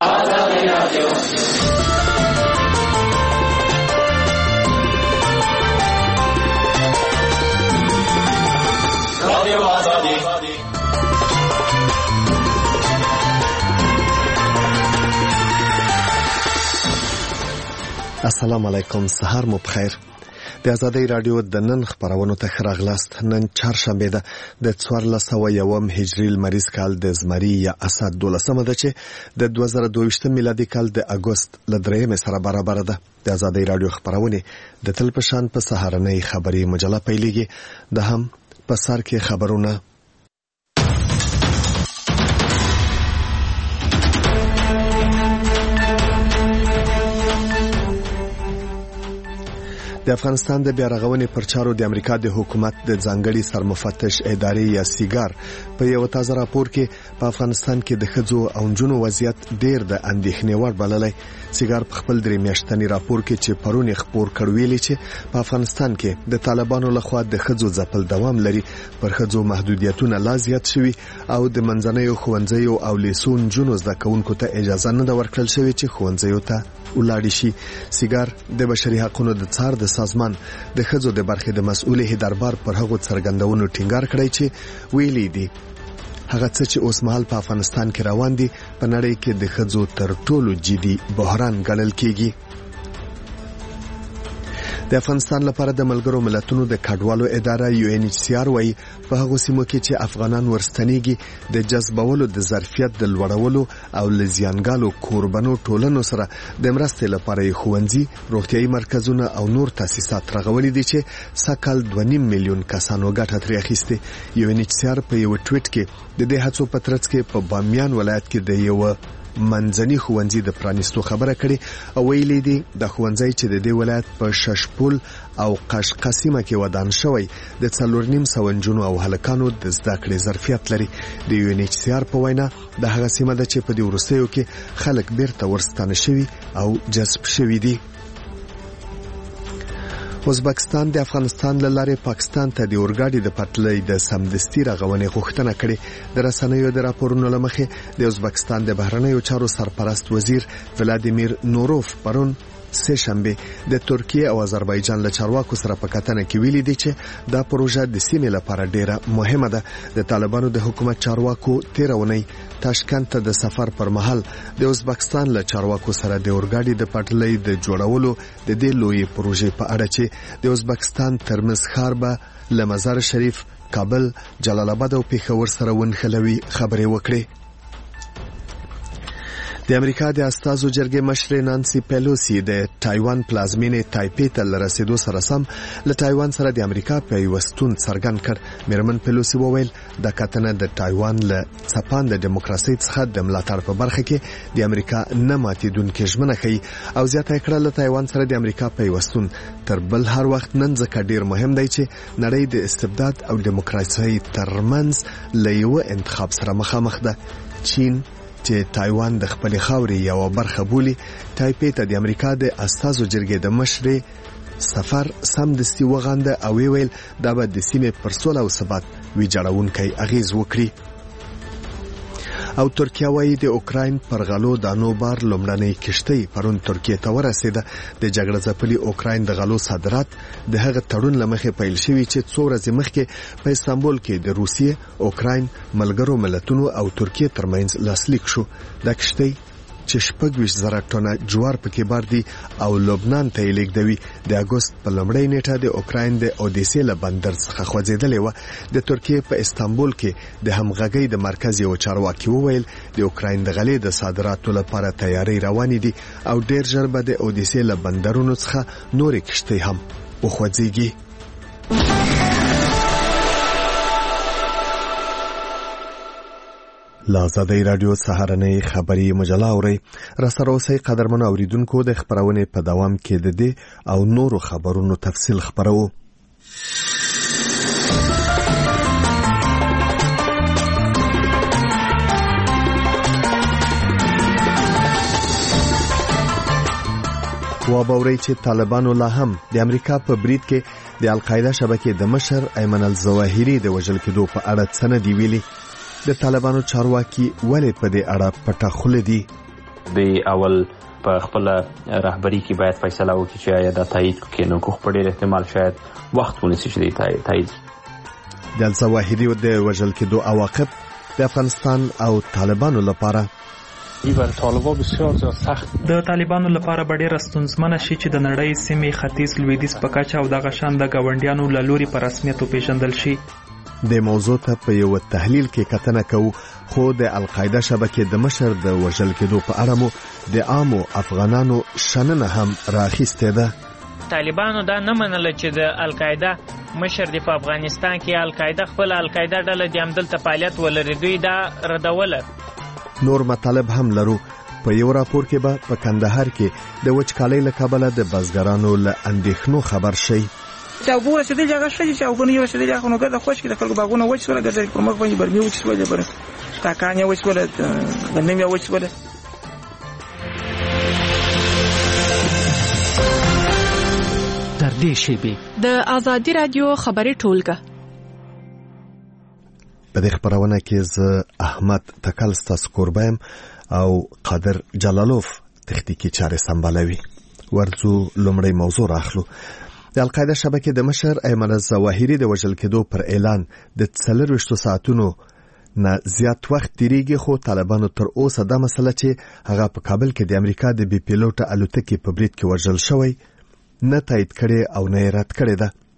السلام علیکم، سهار مو بخیر. د آزادۍ رادیو د نن خبرونو ته راغلاست. نن چهارشنبه ده د 1401 هجری لمریز کال د زمری یا اسد 12مه ده چې د 2022 میلادي کال د اگست ل 3 سره برابر ده. د آزادۍ رادیو خبرونه د تل په شان په سهارنۍ خبري مجله پیلېږي. د هم په سر کې خبرونه. د افغانستان د بیارغونې پر چارو د امریکا د حکومت د ځانګړي سرمفتش ادارې یا سیګار په یو تازه راپور کې په افغانستان کې د ښځو او نجونو وضعیت ډېر د اندېښنې وړ بللی. سیګار په خپل 3 میاشتنی راپور کې چې پرون خبر کړ ویلي چې په افغانستان کې د طالبانو لخوا د ښځو ځپل دوام لري، پر ښځو محدودیتونه لا زیات شوي او د منځنیو ښوونځیو او لیسو نجونو زده کوونکو ته اجازه نه ده ورکړل شوې چې ښوونځیو ته ولاړ شي. سیګار د بشري حقوقو د څار د سازمان د ښځو د برخې د مسؤل هیدربار پر هغو څرګندونو ټینګار کړی چې ویلي دي هغه څه چې اوس مهال په افغانستان کې روان دي په نړۍ کې د ښځو تر ټولو جدي بحران ګڼل کیږي. د افغانستان لپاره د ملګرو ملتونو د کډوالو اداره UNHCR وايي په هغه سیمو کې چې افغانان ورستنیږي د جذبولو د ظرفیت د لوړولو او لزیانګالو کوربنو ټولنو سره د مرستې لپاره ښوونځي، روغتيایي مرکزونه او نور تاسیسات رغولي دي چې سکهال 2.5 میلیون کسانو ګټه ترې اخیسته. UNHCR په یو ټویټ کې د دې هڅو په ترڅ کې په بامیان ولایت کې د یو منځني ښوونځي د پرانیستو خبره کړي او ویلي دي د ښوونځي چې د دې ولایت په ششپول او قشقسیمه کې ودان شوی د 4.5 نجونو او هلکانو د زده کړې ظرفیت لري. د UNHCR په وینا د هغه سیمه ده چې په دې وروستیو کې خلک بیرته ورستانه شوي او جذب شوي دي. ازبکستان د افغانستان له لارې پاکستان ته د اورګاډي د پټلۍ د سمدستي رغونې غوښتنه کړې. د رسنیو د راپورونو لمخې د ازبکستان د بهرنیو چارو سرپرست وزیر ولادیمیر نوروف پرون سه شنبه د ترکیه او آذربایجان له چارواکو سره په کتنه کې ویلي دي چې دا پروژه د سیمې لپاره ډیره مهمه ده. د طالبانو د حکومت چارواکو تیرونی تاشکند ته د سفر پر مهال د ازبکستان له چارواکو سره د اورګاډي د پټلۍ د جوړولو د دې لوی پروژې په اړه چې د ازبکستان ترمز ښار به له مزار شریف، کابل، جلال آباد او پېښور سره ونښلوي خبرې وکړي. د امریکا د استازو جرګې مشر نانسي پیلوسی د تایوان پلازمینې تایپی ته رسیدو سره سم له تایوان سره د امریکا پیوستون څرګند کړ. میرمن پیلوسی وویل د کتنه د تایوان له څپان د دیموکراسي څخه د ملاتړ په برخه کې د امریکا نه ماتېدونکې ژمنه کوي او زیاته کړه له تایوان سره د امریکا پیوستون تر بل هر وخت نن ځکه ډیر مهم دی چې نړۍ د استبداد او دیموکراسي ترمنځ له یو انتخاب سره مخامخ ده. چین چې تایوان د خپل خاورې یو برخه بولي، تایپی ته د امریکا د استازو جرګې د مشر سفر سمدستي وغانده او ویل دا به د سیمې پر سوله او ثبات ویجاړونکی اغیز وکړي. او ترکیه وايي د اوکراین پر غلو دانو بار لومړنۍ کشتۍ پرون ترکیه ته ورسېده. د جګړه ځپلي اوکراین د غلو صادرات د هغه تړون لمخې پیل شوی چې 2 ورځې مخکې په استانبول کې د روسیې، اوکراین، ملګرو ملتونو او ترکیه ترمنځ لاسلیک شو. د کشتۍ چې 26,000 ټنه جوار پکې بار دي او لبنان ته یې لیږدوي د اگست په لومړۍ نیټه د اوکراین د اودیسې له بندر څخه خوځېدلې وه. د ترکیه په استانبول کې د همغږۍ د مرکز یو چارواکي وویل د اوکراین د غلې د صادراتو لپاره تیاری روانې دي او ډېر ژر به د اودیسې له بندرونو څخه نورې کشتۍ هم وخوځېږي. لازادۍ رادیو سهارنۍ خبري مجله اوري. راسره اوسئ قدرمنو اوریدونکو، د خبرونې په دوام کې د دې او نورو خبرونو تفصیل خبرو. وابوري چې طالبانو لا هم د امریکا په برید کې د القاعده شبکې د مشر ایمن الظواهری د وژل کېدو په اړه څه نه دی ویلي. د طالبانو چارواکي ولې په دې اړه پټه خوله دي؟ د اول په خپل رهبری کې باید فیصله وکړي چې آیا دا تایید کړي، نو خو په ډېر احتمال شاید وخت ونیسي چې د تایید. د الظواهري د وژل کېدو عواقب د افغانستان او طالبانو لپاره د طالبانو لپاره به ډېره ستونزمنه شي چې د نړۍ سیمې ختیځ لویدیځ په کچه او دغه شان د ګاونډیانو له لوري په رسمیت وپېژندل شي. د موضوع ته په یو تحلیل کې کتنه کوو، خو د القاعده شبکې د مشر د وژل کېدو په اړه مو د عامو افغانانو شننه هم راخیستې ده. طالبانو دا نه منله چې د القاعده مشر دی په افغانستان کې القاعده خپل القاعده ډله د همدلته فعالیت ولري، دوی دا ردوله. نور مطالب هم لرو. په یو راپور کې به په کندهار کې د وچکالۍ له کبله د بزګرانو له اندېښنو خبر شي. دا وګوره چې دغه هغه شي چې اوګنی وشه دغه خو نو ګرځي خوش کې د خلکو باغونه وچ سره ګرځي پر مخ باندې برمي وچ سره بره تا کانیا وچ سره د نیمه وچ سره. در دې شی د آزادی رادیو خبري ټولګه په دې خبرونه کې ز احمد تکل ستاسو قربایم او قادر جلالوف تخنیکی چارې سمبالوي. ورځو لومړی موضوع راخلو. د القاعده شبکې د مشر ایمن الظواهري د وژل کېدو پر اعلان د 24 ساعتونو نه زیات وخت تیریږي، خو طالبانو تر اوسه دا مسله چې هغه په کابل کې د امریکا د بي پیلوټ الوتکې په برید کې وژل شوی نه تایید کړي او نه رد کړي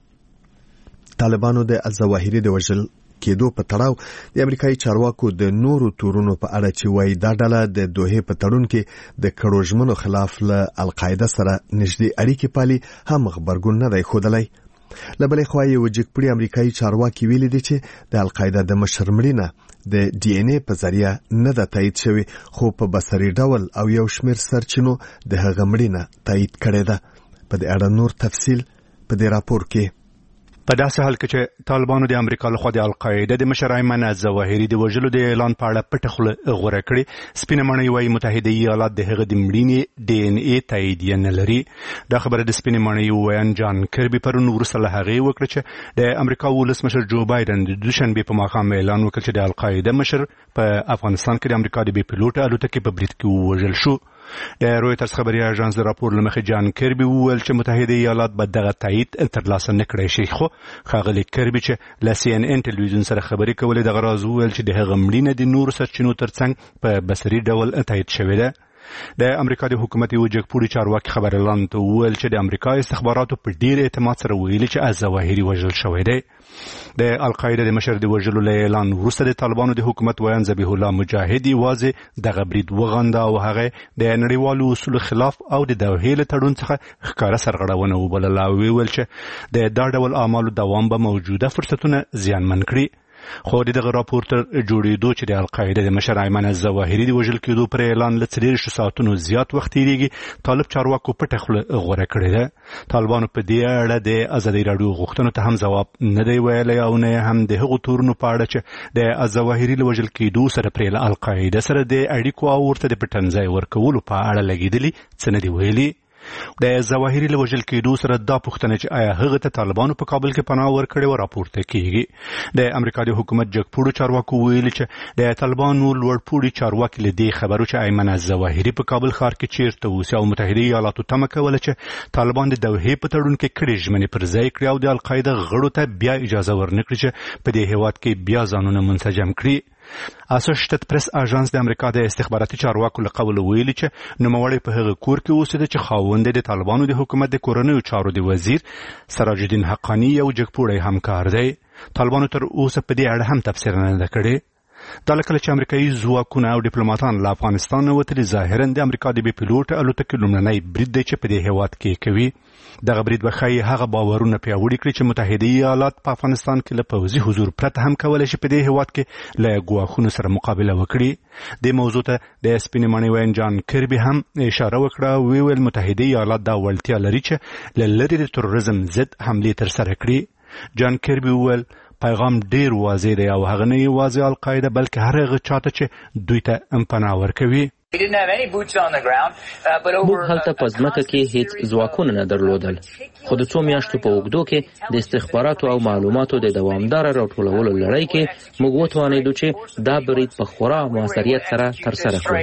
ده. طالبانو د الظواهري د وژل کېدو په تړاو د امریکایي چارواکو د نورو تورونو په اړه چې وایي دا ډله د دوحې په تړون کې د کړو ژمنو خلاف له القاعده سره نږدې اړیکې پالي هم خبرګون نه دی ښودلی. له بلې خوا یې وجګپړي امریکایي چارواکي ویلي دي چې د القاعده د مشر مړینه د ډي ان اے په ذریعه نه ده تایید شوې، خو په بصري ډول او یو شمېر سرچینو د هغه مړینه تایید کړې ده. په دې اړه نور تفصیل په دې راپور کې. په داسې حال کې چې طالبانو د امریکا لخوا د القاعده د مشر ایمن الظواهري د وژلو د اعلان په اړه پټه خوله غوره کړې، سپینه ماڼۍ وايي متحده ایالات د هغه د مړینې ډي ان اے تاییدیه نه لري. دا خبره د سپینه ماڼۍ ویان جان کربي پرون وروسته له هغې وکړه چې د امریکا ولسمشر جو بایدن د دوشنبې په ماښام اعلان وکړ چې د القاعده مشر په افغانستان کې د امریکا د بي پیلوټ الوتکې په برید کې ووژل شو. د رویټرز خبري اژانس د راپور لمخې جان کربي وویل چې متحده ایالات به دغه تایید ترلاسه نه کړی شي، خو ښاغلی کربي چې له سی ان ان ټلویزیون سره خبرې کولې دغه راز وویل چې د هغه مړینه د نورو سرچینو ترڅنګ په بصري ډول تایید شوې ده. د امریکا د حکومت یو جګپوړي چارواکي خبرلاند ته وویل چې د امریکا استخباراتو په ډیر اعتماد سره ویلي چې الظواهري وژل شوی دی. د القاعده د مشر د وژلو له اعلان وروسته د طالبانو د حکومت ویان ذبیح الله مجاهد یوازې دغه برید وغنده او هغه د نړیوالو اصولو خلاف او د دوحې له تړون څخه ښکاره سرغړونه وبلله او ویل چې د دا ډول اعمالو دوام به موجوده فرصتونه زیانمن کړي. خو دغه راپور تر جوړېدو چې د القاعده د مشر ایمن الظواهري د وژل کېدو پر اعلان له 24 ساعتونو زیات وخت تیریږي، طالب چارواکو پټه خوله غوره کړې ده. طالبانو په دې اړه د ازادي راډیو غوښتنو ته هم ځواب نه دی ویلی او نه هم د هغو تورونو په اړه چې د الظواهري له وژل کېدو سره پرې له القاعده سره د اړیکو او ورته د پټنځای ورکولو په اړه لګېدلي څه نه دي ویلي. د ظواهري له وژل کېدو سره دا پوښتنه چې آیا هغه ته طالبانو په کابل کې پناه ورکړې و راپورته کیږي. د امریکا د حکومت جګپوړو چارواکو ویلي چې د طالبانو لوړپوړي چارواکي له دې خبرو چې ایمن الظواهري په کابل ښار کې چیرته اوسي او متحده ایالاتو تمه کوله چې طالبان د دوحې په تړون کې کړې ژمنې پر ځای کړي او د القاعده غړو ته بیا اجازه ورنکړي چې په دې هیواد کې بیا ځانونه منسجم کړي. اسوسییټډ پریس اژانس د امریکا د استخباراتي چارواکو له قوله ویلي چې نوموړی په هغه کور کې اوسېده چې خاوند د طالبانو د حکومت د کورنیو چارو د وزیر سراج الدین حقانی یو جګپوړی همکار دی. طالبانو تر اوسه په دې اړه هم تفسیر نه ده کړی. دا لکه چې امریکایي ځواکونه او ډیپلوماټان له افغانستان وتلي ظاهرا د امریکا د بي پیلوټ الوتکې لومړنی برید دی چې په دې هیواد کې کوي. دغه برید به ښایي هغه باورونه پیاوړي کړي چې متحده ایالات په افغانستان کې له پوځي حضور پرته هم کولی شي په دې هیواد کې له ګواښونو سره مقابله وکړي. دې موضوع ته د سپینې ماڼۍ ویان جان کربي هم اشاره وکړه، ویل متحده ایالات دا وړتیا لري چې له لرې د تروریزم ضد حملې ترسره کړي. جان کربي ویل پیغام ډیر واضح دی او هغه نه یوازې القاعده بلکې هر هغه چاته چې دوی ته پناه ورکوي. موږ هلته په ځمکه کې هیڅ ځواکونه نه درلودل، خو د څو میاشتو په اوږدو کې د استخباراتو او معلوماتو د دوامداره راټولولو لړۍ کې موږ وتوانیدو چې دا برید په خورا موثریت سره ترسره کړو.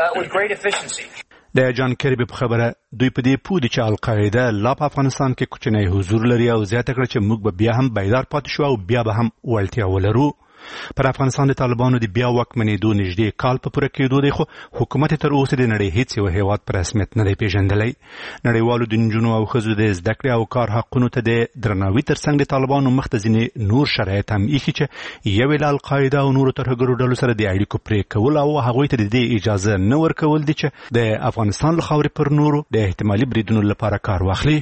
د جان کیربي په خبره دوی په دې پوه دي چې القاعده لا په افغانستان کې کوچنی حضور لري او زیاته کړه چې موږ به بیا هم بیدار پاتې شو او بیا به هم وړتیا ولرو. پر افغانستان د طالبانو د بیا واکمنېدو نږدې کال په پوره کېدو دی، خو حکومت تر اوسه د نړۍ هیڅ یو هیواد په رسمیت نه دی پیژندلی. نړیوالو د نجونو او ښځو د زده کړې او کار حقونو ته د درناوي ترڅنګ د طالبانو مخ ته ځینې نور شرایط هم ایښي چې یوې له القاعده او نورو ترهګرو ډلو سره د اړیکو پرې کول او هغوی ته د دې اجازه نه ورکول دي چې د افغانستان له خاورې پر نورو د احتمالي بریدونو لپاره کار واخلي.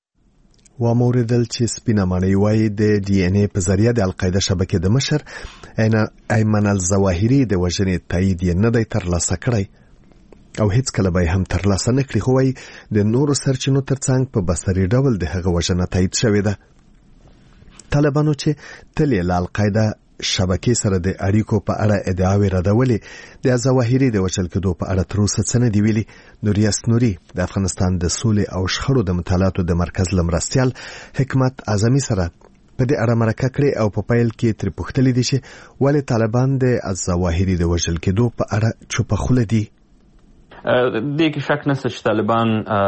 وموردل چې سپینه ماڼۍ وایي د ډي ان اے په ذریعه د القاعده شبکې د مشر ایمن الظواهري د وژنې تایید یې نه دی ترلاسه کړی او هیڅ کله به هم ترلاسه نه کړي، خو وایي د نورو سرچینو ترڅنګ په بصري ډول د هغه وژنه تایید شوې ده. طالبانو چې تل یې له القاعده شبکې سره د اړیکو په اړه ادعاوې ردولې، د ظواهري د وژل کېدو په اړه تر اوسه څه نه دي ویلي. نوریاس نوري د افغانستان د سولې او شخړو د مطالعاتو د مرکز له مرستیال حکمت اعظمي سره په دې اړه مرکه کړې او په پیل کې ترې پوښتلي دي چې ولې طالبان د ظواهري د وژل کېدو په اړه چوپه خوله دي. دې کې شک نشته چې طالبان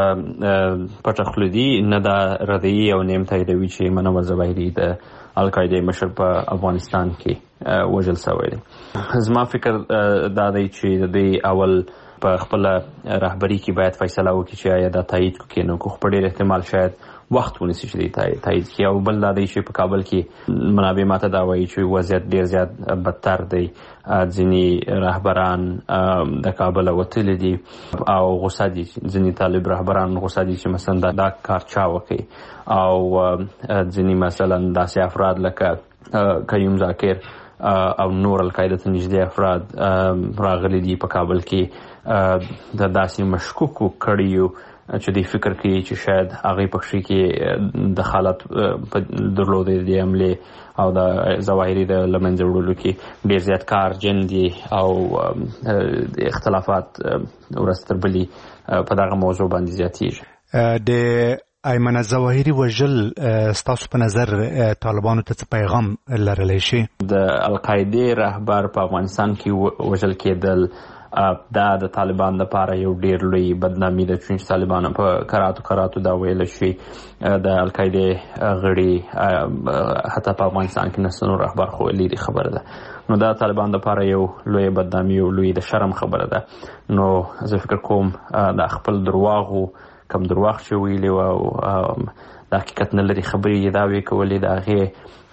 پټه خوله دي، نه دا ردعي او نیم تاییدوي چې منور ظواهري د القاعده مشر په افغانستان کې وژل شوی دی. زما فکر دا دی چې د دې اول په خپل رهبری کې باید فیصله وکړي چې آیا دا تایید کوي نو خو په ډېر احتمال شاید وخت ونیسي چې تایید کړي. او بل دا دی چې په کابل کې منابع ماته دا وایي چې وضعیت ډېر زیات بدتر دی، ځینې رهبران د کابل وتلي دي او غوسه دي، ځینې طالب رهبران غوسه دي چې مثلا دا کار چا وکړي، او ځینې مثلا داسې افراد لکه قیوم ذاکر او نور القاعده ته نږدې افراد راغلي دي په کابل کې د داسې مشکوکو کړیو چې دوی فکر کوي چې شاید هغې پکښې کې دخالت درلودی د حملې او د ظواهري د له منځه وړلو کې ډېر زیات کار جن دي او اختلافات ورځ تر بلې په دغه موضوع باندې زیاتېږي. د ایمن الظواهري وژل ستاسو په نظر طالبانو ته څه پیغام لرلی شي؟ د القاعدې رهبر په افغانستان کې وژل کېدل دا د طالبان لپاره یو ډېر لوی بدنامي ده، چې طالبانو په کراتو دا ویل شي د القاعدې غړي حتی په افغانستان کې نسته نور رهبر خو لري خبره ده. نو دا طالبان لپاره یو لوی بدنامي او لوی د شرم خبره ده. نو زه فکر کوم دا خپل درواغو کم درواغ چې ویلي و او د حقیقت نه لري خبرې یې دعوې کولې د هغې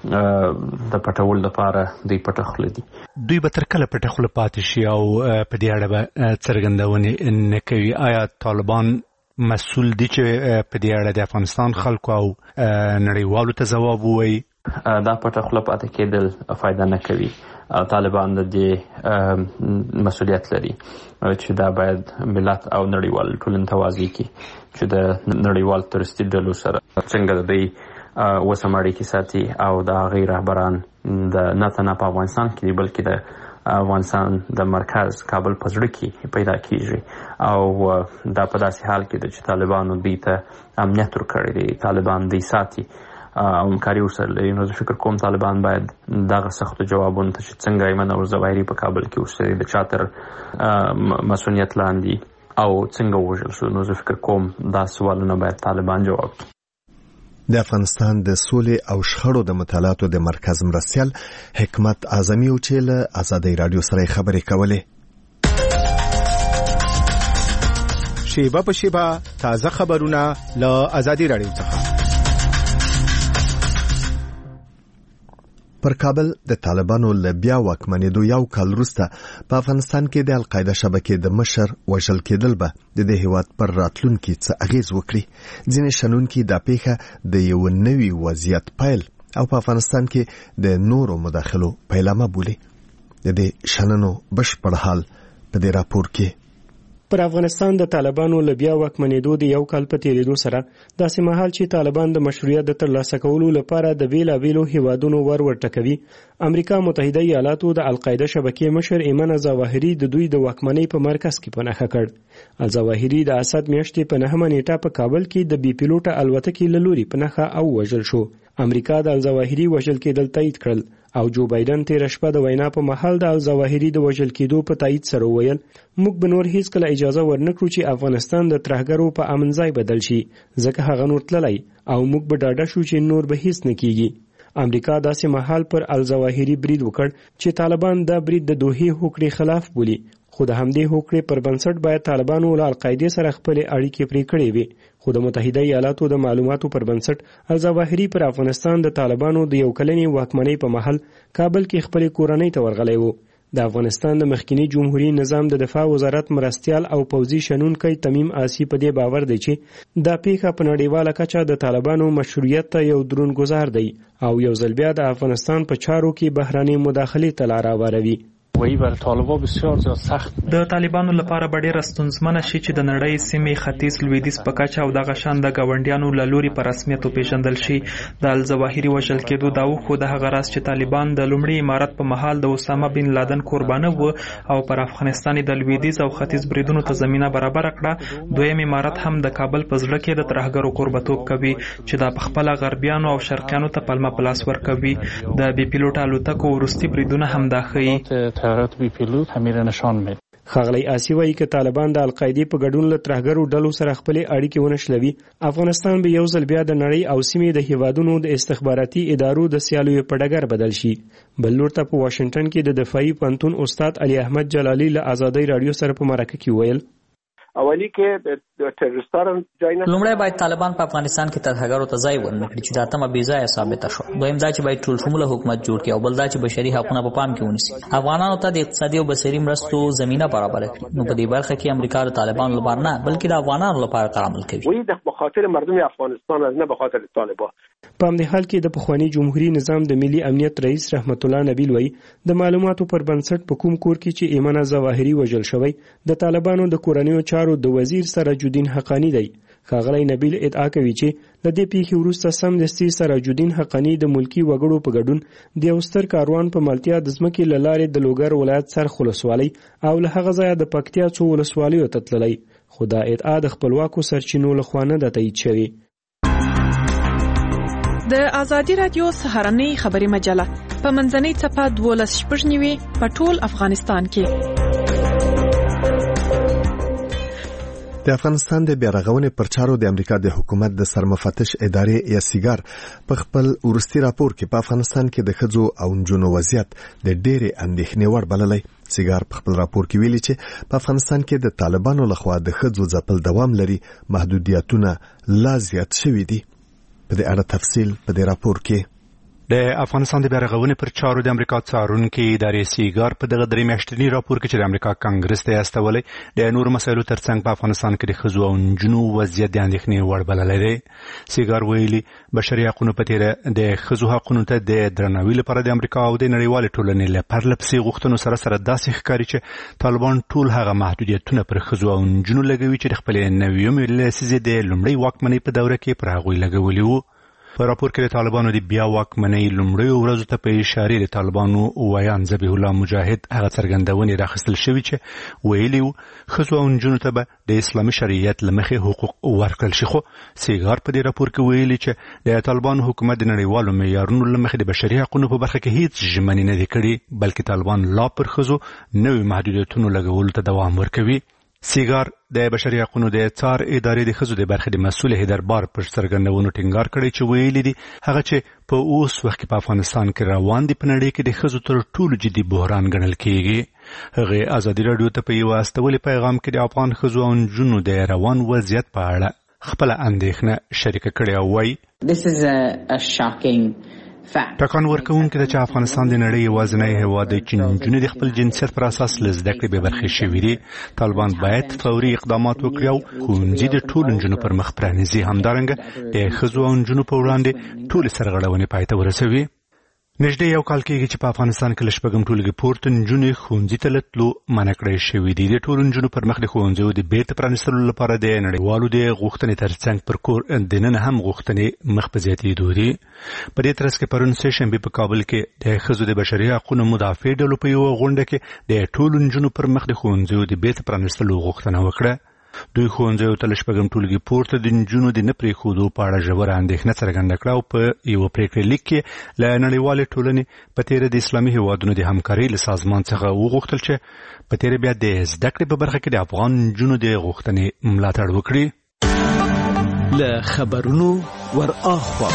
د پټول لپاره دوی پټه خوله دي. دوی به تر کله پټه خوله پاتې شي او په دې اړه به څرګندونې نه کوي؟ آیا طالبان مسؤل دي چې په دې اړه د افغانستان خلکو او نړیوالو ته ځواب ووایي؟ دا پټه خوله پاتې کېدل فایده نه کوي. طالبان د دې مسؤلیت لري چې دا باید ملت او نړیوال ټولنې ته واضح کړي چې د نړیوال تروریستي ډلو سره څنګه د دوی وسم اړیکې ساتي او د هغې رهبران د نه تنها په افغانستان کې دي بلکې د افغانستان د مرکز کابل په زړه کې پیدا کیږي او دا په داسې حال کې ده چې طالبانو دوی ته امنیت ورکړی دی، طالبان دوی ساتي او همکاري ورسره لري. نو زه فکر کوم طالبان باید دغه سختو جوابونو ته چې څنګه ایمن او ظواهري په کابل کې اوسېدي د چا تر مسؤلیت لاندې او څنګه ووژل شو، نو زه فکر کوم دا سوالونه باید طالبان جواب کړي. د افغانستان د سولې او شخړو د مطالعاتو د مرکز مرستیال حکمت اعظمي چې له آزادۍ رادیو سره خبرې کولې. شیبه په شیبه تازه خبرونه له آزادۍ رادیو څخه. پر کابل د طالبانو له بیا واکمنېدو یو کال وروسته په افغانستان کې د القاعده شبکې د مشر وژل کېدل به د دې هېواد پر راتلونکي څه اغېز وکړي. ځینې شنونکي دا پیښه د یو نوي وضعیت پیل او په افغانستان کې د نورو مداخلو پیلامه بولي. د دې شننو بشپړ حال په دې راپور کې. پر افغانستان د طالبانو له بیا واکمنېدو د یو کال په تېرېدو سره داسې مهال چې طالبان د مشروعیت د ترلاسه کولو لپاره د بېلابېلو هیوادونو ورټکوي، امریکا متحده ایالاتو د القاعده شبکې مشر ایمن الظواهري د دوی د واکمنۍ په مرکز کې په نښه کړ. الظواهري د اسد میاشتې په 9 نیټه په کابل کې د بي پیلوټه الوتکې له لوري په نښه او وژل شو. امریکا د الظواهري وژل کېدل تایید کړل او جو بایدن تېره شپه د وینا په مهال د الظواهري د وژل کېدو په تایید سره وویل موږ به نور هیڅکله اجازه ورنکړو چې افغانستان د ترهګرو په امن ځای بدل شي، ځکه هغه نور تللی او موږ به ډاډه شو چې نور به هیڅ نه کیږي. امریکا داسې مهال پر الظواهري برید وکړ چې طالبان دا برید د دوحې هوکړې خلاف بولي، خو د همدې هوکړې پر بنسټ باید طالبانو له القاعدې سره خپلې اړیکې پرې کړې وي. خو د متحده ایالاتو د معلوماتو پر بنسټ الظواهري پر افغانستان د طالبانو د یو کلنې واکمنۍ په محل کابل کې خپلې کورنۍ ته ورغلی و. د افغانستان د مخکینی جمهوریت نظام د دفاع وزارت مرستیال او پوځي شنونکی تمیم آسی په دې باور دی چې دا پیښه په نړیواله کچه د طالبانو مشروعیت ته یو درون گذار دی او یو ځل بیا د افغانستان په چارو کې بهراني مداخلې ته لار هواروي. د طالبانو لپاره به ډېره ستونزمنه شي چې د نړۍ سیمې ختیځ لویدیځ په کچه او دغه شان د ګاونډیانو له لوري په رسمیت وپېژندل شي. د الظواهري وژل کېدو دا وښود هغه راز چې طالبان د لومړي امارت په مهال د اسامه بن لادن قربانه و او پر افغانستان د لویدیځ او ختیځ بریدونو ته زمینه برابر کړه. دویم امارت هم د کابل په زړه کې د ترهګرو قربتوب کوي چې دا پخپله غربیانو او شرقیانو ته پلمه په لاس ورکوي. د بي پیلوټ الوتکو وروستي بریدونه هم دا ښیي. ښاغلی آسی وایي که طالبان د القاعدې په ګډون له ترهګرو ډلو سره خپلې اړیکې ونښلوي، افغانستان به یو ځل بیا د نړۍ او سیمې د هیوادونو د استخباراتي ادارو د سیالیو په ډګر بدل شي. بل لور ته په واشنګټن کې د دفاعي پوهنتون استاد علي احمد جلالي له ازادۍ راډیو سره په مرکه کې ویل اولی کې د ټیرریستانو ځای نه لومړی باید طالبان په افغانستان کې ترهګرو ته ځای ورنکړي چې دا تمه بې ځایه ثابته شوه. دویم دا چې باید ټول شموله حکومت جوړ کړي او بل دا چې بشري حقونه په پام کې ونیسي، افغانانو ته د اقتصادي او بصري مرستو زمینه برابره کړي. نو په دې برخه کې امریکا د طالبانو لپاره نه بلکې د افغانانو لپاره کار عمل کوي. وایي د بخاطر مردم افغانستان نه بخاطر طالبان. په همدې حال کې د پخوانی جمهوریت نظام د ملي امنیت رئیس رحمت الله نبیل وایي د معلوماتو پر بنسټ په کوم کور کې چې ایمن الظواهري وژل شوی د طالبانو د کورنیو چارو د وزیر سراج الدین حقانی دی. ښاغلی نبیل ادعا کوي چې د دې پیښې وروسته سمدستي سراج الدین حقانی د ملکی وګړو په ګډون د یو ستر کاروان په ملتیا د ځمکې له لارې د لوګر ولایت سرخ ولسوالۍ او له هغه ځایه د پکتیا څو ولسوالیو ته تللی، خو دا ادعا د خپلواکو سرچینو لخوا نه ده تایید شوې. د ازادي رادیو سهارنۍ خبري مجله په منځنۍ څپه 12:09 په ټول افغانستان کې. د افغانستان د بیارغونې پر چارو د امریکا د حکومت د سرمفتش ادارې یا سیګار په خپل ورستي راپور کې په افغانستان کې د ښځو او نجونو وضعیت د ډېرې اندېښنې وړ بللی. سیګار په خپل راپور کې ویلي چې په افغانستان کې د طالبانو لخوا د ښځو ځپل دوام لري، محدودیتونه لا زیات شوي دي. په دې اړه تفصیل په دې راپور کې. د افغانستان د بیارغونې پر چارو د امریکا څارونکي ادارې سیګار په دغه درې میاشتني راپور کې چې د امریکا کانګرس ته استولی د نورو مسایلو ترڅنګ په افغانستان کې د ښځو او نجونو وضعیت د اندېښنې وړ بللی دی. سیګار ویلي بشري حقونو په تېره د ښځو حقونو ته د درناوي لپاره د امریکا او د نړیوالې ټولنې له پرله پسې غوښتنو سره سره داسې ښکاري چې طالبان ټول هغه محدودیتونه پر ښځو او نجونو لګوي چې د خپلې نویمې لسیزې د لومړۍ واکمنۍ په دوره کې پر هغوی لګولي وو. په راپور کې د طالبانو د بیا واکمنۍ لومړیو ورځو ته په اشارې د طالبانو ویان ذبیح الله مجاهد هغه څرګندونې راخیستل شوي چې ویلي وو ښځو او نجونو ته به د اسلامي شریعت له مخې حقوق ورکړل شي. خو سیګار په دې راپور کې ویلي چې د طالبانو حکومت د نړیوالو معیارونو له مخې د بشري حقونو په برخه کې هیڅ ژمنې نه دي کړې، بلکې طالبان لا پر ښځو نوي محدودیتونو لګولو ته دوام ورکوي. سیګار د بشري حقونو د څار ادارې د ښځو د برخې د مسؤل هیدربار پر څرګندونو ټینګار کړی چې ویلي دي هغه چې په اوس وخت کې په افغانستان کې روان دي په نړۍ کې د ښځو تر ټولو جدي بحران ګڼل کېږي. هغې ازادي راډیو ته په یوه استولي پیغام کې د افغان ښځو او نجونو د روان وضعیت په اړه خپله اندېښنه شریکه کړې او وایي ټاکان ورکوونکې ده چې افغانستان د نړۍ یوازینی هېواد دی چې نجونې د خپل جنسیت پر اساس له زده کړې بې برخې شوي دي. طالبان باید فوري اقدامات وکړي او ښوونځي د ټولو نجونو پر مخ پرانیزي، همدارنګه د ښځو او نجونو په وړاندې ټولې سرغړونې پای ته ورسوي. نږدې یو کال کېږي چې په افغانستان کې له شپږم ټولګي پورته نجونې ښوونځي ته له تلو منع کړی شوي دي. د ټولو نجونو پر مخ د ښوونځیو د بیرته پرانیستلو لپاره د نړیوالو د غوښتنې ترڅنګ پر کور دننه هم غوښتنې مخ په زیاتېدو دي. په دې ترڅ کې پرون سه شنبې په کابل کې د ښځو د بشري حقونو مدافع ډلو په یوه غونډه کې د ټولو نجونو پر مخ د ښوونځیو د بیرته پرانیستلو غوښتنه وکړه. دوی ښوونځیو ته له شپږم ټولګي پورته د نجونو د نه پرېښودو په اړه ژوره اندېښنه څرګنده کړه او په یوه پرېکړه لیک کې له نړیوالې ټولنې په تېره د اسلامي هېوادونو د همکارۍ له سازمان څخه وغوښتل چې په تېره بیا د زده کړې په برخه کې د افغان نجونو د غوښتنې ملاتړ وکړي. له خبرونو ور اخوا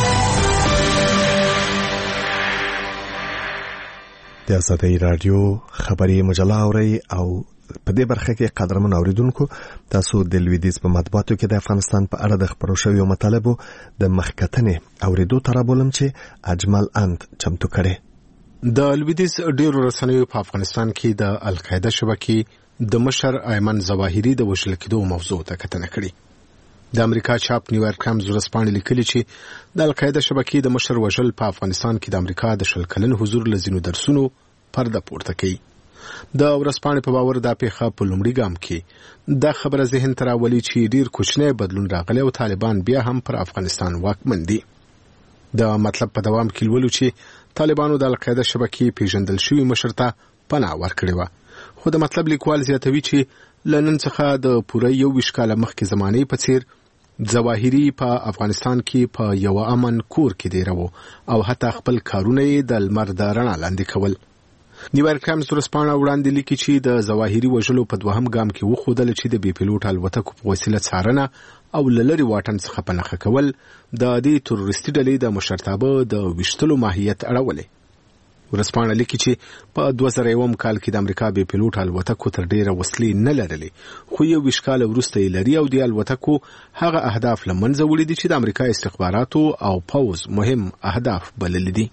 د آزادۍ راډیو خبري مجله اورئ او په دې برخه کې قدرمن اوریدونکو تاسو د لویدیز په مطبوعاتو کې د افغانستان په اړه د خبرو شویو مطالبو د مخکتنې اوریدو ترابولم چې اجمل اند چمتو کړي. د لویدیز ډیرو رسنیو په افغانستان کې د القاعده شبکې د مشر ایمن ظواهري د وژل کېدو موضوع ته کتنه کړې. د امریکا چاپ نیویارک ټایمز ورځپاڼې لیکلي چې د القاعده شبکې د مشر وژل په افغانستان کې د امریکا د 20 کلن حضور له ځینو درسونو پرده پورته کوي. د ورځپاڼې په باور دا پیښه په لومړي ګام کې دا خبره ذهن ته راولي چې ډیر کوچنی بدلون راغلی او طالبان بیا هم پر افغانستان واکمن دي. د مطلب په دوام کې ولولو چې طالبانو د القاعده شبکې پیژندل شوی مشر ته پناه ورکړې و. خو د مطلب لیکوال زیاتوي چې لنن څخه د پوره 21 کال مخکې زمانه په څیر ظواهري په افغانستان کې په یو امن کور کې دی راو او حتی خپل کارونه د لمر د رڼا لاندې کول. نیویارک ټایمز ورځپاڼه وړاندې لیکي چې د ظواهري وژلو په دوهم ګام کې وښودل چې د بې پیلوټ الوتکو په وسیله څارنه او لری واټن څخه پنهخه کول د دې تروریستي ډلې د مشرتابه د وشتلو ماهیت اړولې. ورځپاڼه لیکي چې په 2001 کال کې د امریکا بې پیلوټ الوتکو تر ډیره وسلې نه لرلې، خو 21 کال وروسته یې لري او د الوتکو هغه اهداف لمنځه وړي دي چې د امریکا استخباراتو او پوز مهم اهداف بلل دي.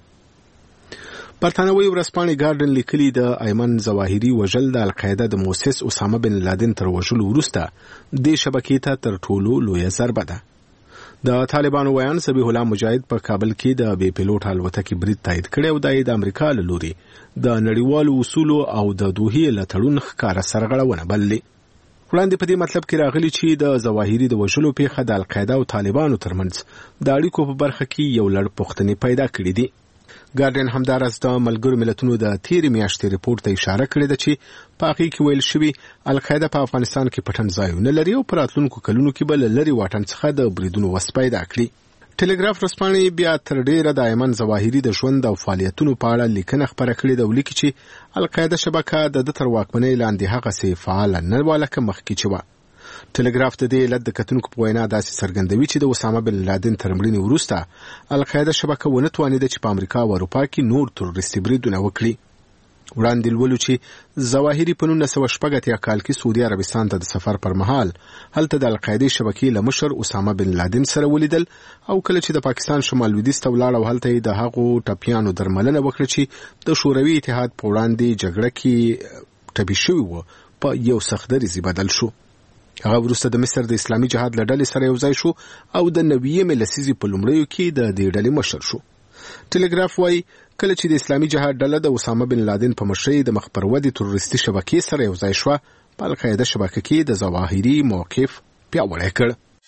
برتانوي ورځپاڼې ګارډن لیکلي د ایمن ظواهري وژل د القاعده د مؤسس اسامه بن لادن تر وژلو وروسته د شبکې ته تر ټولو لویه ضربه ده. د طالبانو ویان سبیح الله مجاهد په کابل کې د بې پیلوټ الوتکې برید تایید کړی او د امریکا له لوري د نړیوالو اصولو او د دوحې له تړون ښکاره سرغړونه بللې. وړاندې په دې مطلب کې راغلي چې د ظواهري د وژلو پیښه د القاعده او طالبانو ترمنځ د اړیکو په برخه کې یو لړ پوښتنې پیدا کړې دي. ګارډن همدارس د ملګرو ملتونو د تیر میاشتې ریپورت ته اشاره کړې ده چې په هغه کې ویل شوی القاعده په افغانستان کې پټن ځایونه لري او په راتلونکو کلونو کې بل لري واټن څخه د بریدونو وس پیدا کړي. ټلګراف رسپانې بیا تر ډیره د ایمن ظواهري د ژوند او فعالیتونو په اړه لیکنه خبره کړې ده ولیکي چې القاعده شبکه د تر واکمنۍ لاندې هغه سي فعال نه ولکه مخکې چې و. ټلګراف د دې علت د کتونکو په وینا داسې څرګندوي چې د اسامه بن لادن تر مړینې وروسته القاعده شبکه ونه توانېده چې په امریکا او اروپا کې نور تروریستي بریدونه وکړي. وړاندې لولو چې ظواهري په 1980 کال کې سعودي عربستان ته د سفر پر مهال هلته د القاعده شبکې له مشر اسامه بن لادن سره ولیدل او کله چې د پاکستان شمال لویدیځ ته ولاړ او هلته د هغو ټپیانو درملنه وکړه چې د شوروي اتحاد په وړاندې جګړه کې ټپي شوي وو په یو سخت دریځ بدل شو. هغه وروسته د مصر د اسلامي جهاد له ډلې سره یو ځای شو او د 90 لسیزې په لومړیو کې د دې ډلې مشر شو. ټلګراف وايي کله چې د اسلامي جهاد ډله د اسامه بن لادن په مشرۍ د مخ پر ودې تروریستي شبکې سره یو ځای شو، په القاعده شبکه کې د ظواهري موقف پیاوړی کړ.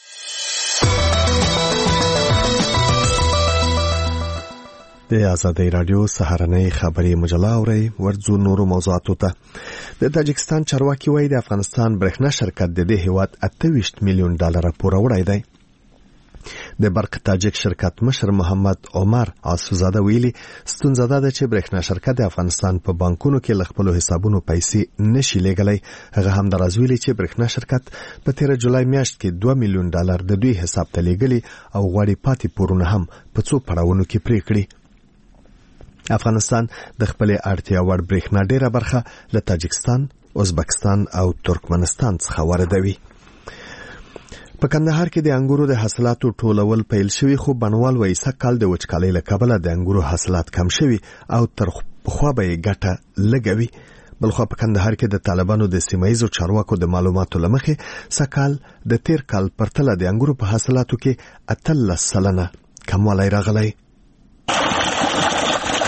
د آزادۍ راډیو سهارنۍ خبري مجله اورئ. ورځو نورو موضوعاتو ته. د تاجکستان چارواکي وایي د افغانستان برېښنا شرکت د دې هیواد 28 میلیون ډالر پور وړی دی. د برق تاجک شرکت مشر محمد عمر عاصفزاده ویلي ستونزه ده چې برېښنا شرکت د افغانستان په بانکونو کې له خپلو حسابونو پیسې نشي لیږلی. هغه هم دراز ویلي چې برېښنا شرکت په 13 جولای میاشت کې 2 میلیون ډالر د دوی حساب ته لیږلي او غواړي پاتې پورونه هم په څو پړاوونو کې پرې کړي. افغانستان د خپلې اړتیا وړ برېښنا ډیره برخه له تاجکستان، ازبکستان او ترکمنستان څخه واردوي. په کندهار کې د انګورو د حاصلاتو ټولول پیل شوی، خو بڼوال وایي سږکال د وچکالۍ له کبله د انګورو حاصلات کم شوي او تر پخوا به یې ګټه لږوي. بلخوا په کندهار کې د طالبانو د سیمایزو چارواکو د معلوماتو له مخې سږکال د تیر کال پرتله د انګورو په حاصلاتو کې 18% کموالی راغلی.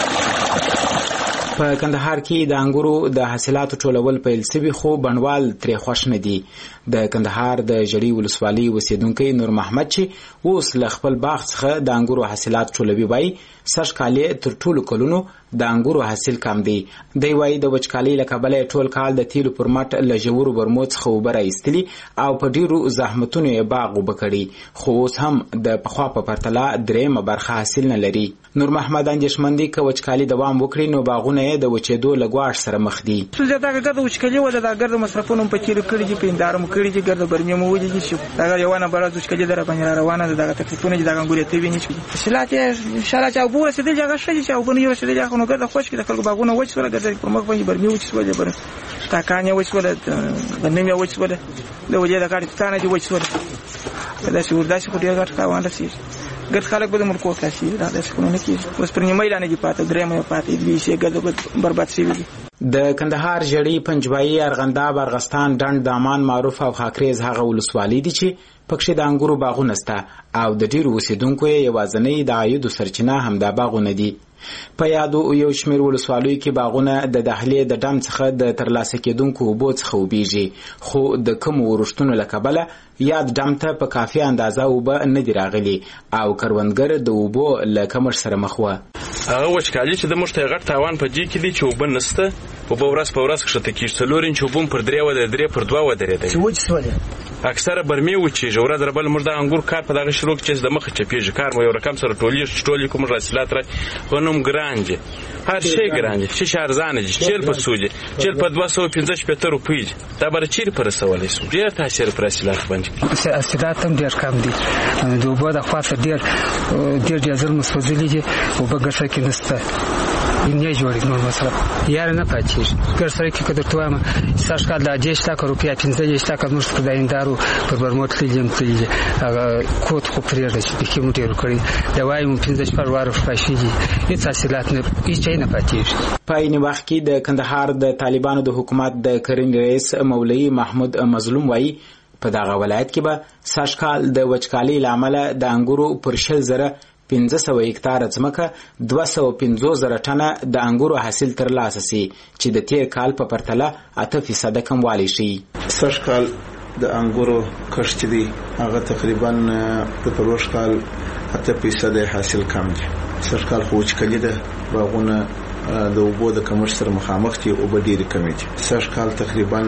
په کندهار کې د انګورو د حاصلاتو ټولول پیل شوي خو بڼوال ترې خوښ نه دي. د کندهار د ژړۍ ولسوالۍ اوسیدونکی نور محمد چې اوس له خپل باغ څخه د انګورو حاصلات ټولوي وایي سږ کال تر ټولو کلونو د انګورو حاصل کم دی. دی وایي د وچکالۍ له کبله ټول کال د تیلو پر مټ له ژورو برمو څخه اوبه راایستلي او په ډیرو زحمتونو یې باغ اوبه کړي خو اوس هم د پخوا په پرتله درېیمه برخه حاصل نه لري. نور محمد اندېښمن دی که وچکالي دوام وکړي نو باغونه یې د وچېدو له ګواښ سره مخ دي. دغه ګرد وچکالي وه د ګرد مصرفونه په تیلو کړي دي په هنداره مو کړي دي ګرد برمې مو ولیدي چې دغه یوه نمبره وچکالي در باندې را روانه ده. دغه تکلیفونه چې دغه انګور یې تبې نه شي حاصلات یې انشاءالله چې اوبه ورسېدلي هغه ښه دي چې اوبه نه ورسېدلي هغه نو ګرد خوش کړي د خلکو باغونه وچ شول ګرد پر مخ باندې برمې وچ شولې تاکان یې وچ شول غنم یې وچ شول د وجې د کاټ تانه دي وچ شول داسې ورداسې خو ډېر ګټ تاوان رسېږي. ګرد خلک به د ملکو خلاصي دا داسې خو نه کېږي. اوس پر نیمه یې نه دي پاته درېیمه یې پاتې دوی یې ګرد برباد شوي دي. د کندهار ژړۍ پنجوایي ارغنداب ارغستان ډنډ دامان معروف او خاکریز هغه ولسوالۍ دي چې پکښې د انګورو باغونه سته او د ډیرو اوسیدونکو یې یوازینۍ د عایدو سرچینه همدا باغونه دي. په یادو یو شمېر ولسوالیو کې باغونه د دهلې د ډم څخه د ترلاسه کېدونکو اوبو څخه اوبېږي خو د کمو ورښتونو له کبله یاد ډم ته په کافي اندازه اوبه نه دي راغلي او کروندګر د اوبو له کمښت سره مخ وه. هغه وچکالي چې د موږ ته یې غټ تاوان په دې کې دی چې اوبه نشته. اوبه ورځ په ورځ کښته کېږي 4 انچ اوبه پر 3 ودرېدلې پر 2 ودرېدلې چې وچ شولې اکثره برمې وچېږي. ورځ ربل موږ د انګور کار په دغه شروع کې چې د مخه چپېږي کار مو یو رقم سره ټولې کوم حاصلات را غنم ګران دي هر شی ګران دي شیشه ارزانه دي چیل په څو دي چیل په 215 روپۍ دي دا بر چیرې پر رسولی سو ډېر تاثیر پر حاصلات باندې حاصلات هم ډېر کم دي د اوبو د خوا څخه ډېر ځل مو سوځېلي دي اوبه ګټه کې نشته نه جوړېږي نور مصرف یار نه پاتېږي. ګر سره کې که درته وایم سږ کال د 10 لکه روپۍ 15 لکه موږ په د هندارو پر برمو تللي یم تللي هغه کوت خو پرېږده چې پکې مو ډېر کړي د وایم 15 واره فاشي دي هېڅ حاصلات نه هېڅ شی نه پاتېږي. په عین وخت کې د کندهار د طالبانو د حکومت د کرنې رئیس مولوي محمود مظلوم وایي په دغه ولایت کې به سږ کال د وچکالۍ له امله د انګورو پر 1500 هکتاره ځمکه 250,000 ټنه د انګورو حاصل ترلاسه سي چې د تیر کال په پرتله 8% کموالی شي. سږ کال د انګورو کښت دی هغه تقریبا د پروش کال 8% حاصل کم دی. سږ کال خو وچکالي ده باغونه د اوبو د کمښت سره مخامخ دي اوبه ډېرې کمې دي. سږ کال تقریبا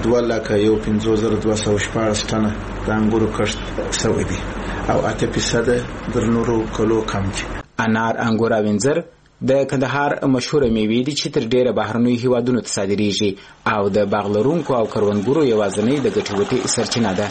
2,15,214 ټنه د انګورو کښت شوی دی او 8% در نورو کلو کم دي. انار انګور او انځر د کندهار مشهوره میوې دي چې تر ډیره بهرنیو هیوادونو ته صادریږي او د باغ لرونکو او کروندګرو یوازینۍ د ګټورتۍ سرچینه ده.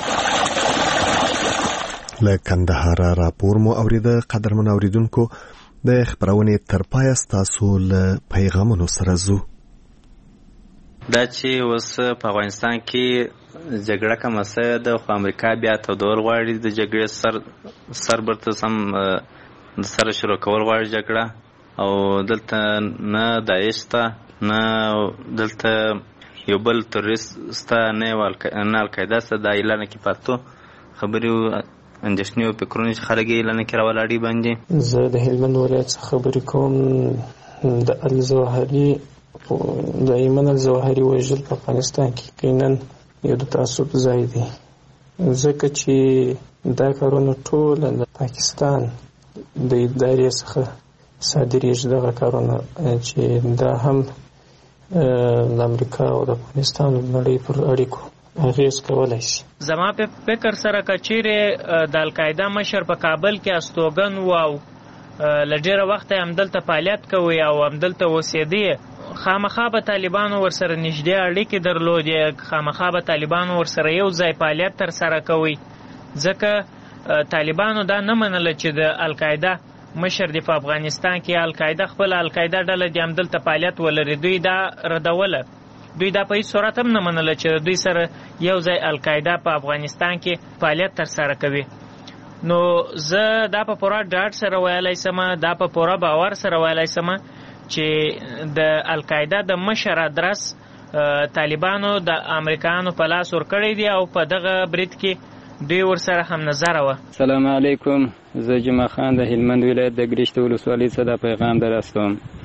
له کندهار راپور مو اوریده قدرمن اوریدونکو د خبرونه تر پای تاسو له پیغامونو سره زو. دا چې اوس په افغانستان کې جګړه کومه څه ده خو امریکا بیا تودول غواړي د جګړې سر برته سم د سره شروع کول غواړي جګړه او دلته نه داعش ته نه دلته یو بل تروریست ته نه القاعده ته د اعلان کې پاتو خبرې اندېښنې او فکرونه چې خلک یې اعلان کې راولاړي باندې. زه د هلمند ولایت څخه خبرې کوم. د الزواهري د ایمن الزواهري وژل په افغانستان کې یقینا یو د تعصب ځای دی ځکه چې دا کارونه ټول د پاکستان د ادارې څخه صادریږي. دغه کارونه چې دا هم د امریکا او د افغانستان د نړۍ پر اړیکو اغیز کولی شي. زما په فکر سره که چیرې د القاعده مشر په کابل کې استوګن و او له ډېره وخته یې همدلته فعالیت کوي او همدلته اوسېدی خامخا به طالبانو ورسره نږدې اړیکې درلودې خامخا به طالبانو ورسره یو ځای فعالیت ترسره کوي ځکه طالبانو دا نه منله چې د القاعده مشر دی په افغانستان کې القاعده خپل القاعده ډله دی همدلته فعالیت ولري دوی دا ردوله دوی دا په هیڅ صورت هم نه منله چې دوی سره یو ځای القاعده په افغانستان کې فعالیت ترسره کوي. نو زه دا په پوره ډاډ سره ویلی سم دا په پوره باور سره ویلی سم چې د القاعده د مشر ادرس طالبانو د امریکایانو په لاس ورکړی دی او په دغه برید کې دوی ورسره هم نظر و. سلام علیکم. زه جمعه خان د هلمند ولایت د ګریشت ولسوالۍ څخه د پیغام درستم.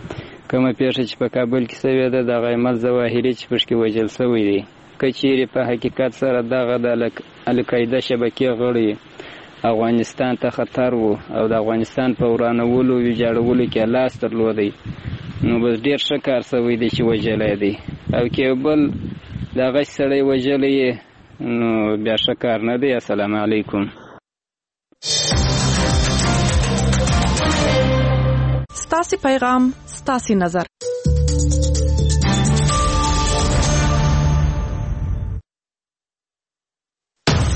کومه پیښه چې په کابل کې شوې ده د ایمل ظواهري چې پشکې وژل شوی دی که چیرې په حقیقت سره دغه د القاعده شبکې غړي افغانستان ته خطر وو او د افغانستان په ورانولو ویجاړولو کې لاس درلودی نو بس ډېر ښه کار شوی دی چې وژلی دی او که بل دغه سړی وژلی یې نو بیا ښه کار نه دی. السلام علیکم. ستاسې پیغام ستاسې نظر